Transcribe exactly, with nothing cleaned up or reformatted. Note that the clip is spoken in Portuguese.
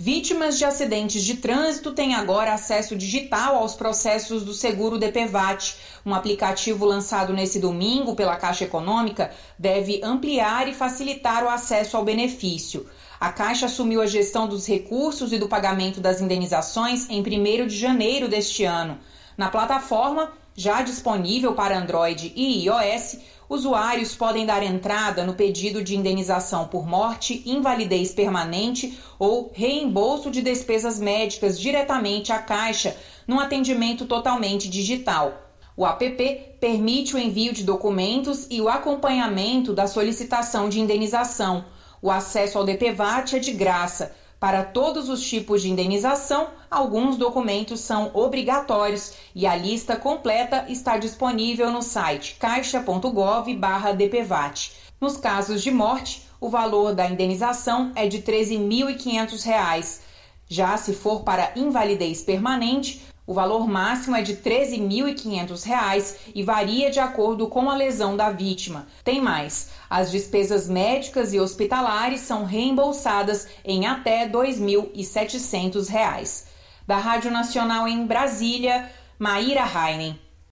Vítimas de acidentes de trânsito têm agora acesso digital aos processos do Seguro D P V A T. Um aplicativo lançado nesse domingo pela Caixa Econômica deve ampliar e facilitar o acesso ao benefício. A Caixa assumiu a gestão dos recursos e do pagamento das indenizações em primeiro de janeiro deste ano. Na plataforma, já disponível para Android e iOS, usuários podem dar entrada no pedido de indenização por morte, invalidez permanente ou reembolso de despesas médicas diretamente à Caixa, num atendimento totalmente digital. O app permite o envio de documentos e o acompanhamento da solicitação de indenização. O acesso ao D P V A T é de graça. Para todos os tipos de indenização, alguns documentos são obrigatórios e a lista completa está disponível no site caixa ponto gov barra D P V A T. Nos casos de morte, o valor da indenização é de treze mil e quinhentos reais. Já se for para invalidez permanente, o valor máximo é de treze mil e quinhentos reais e varia de acordo com a lesão da vítima. Tem mais, as despesas médicas e hospitalares são reembolsadas em até dois mil e setecentos reais. Da Rádio Nacional em Brasília, Maíra Heinen.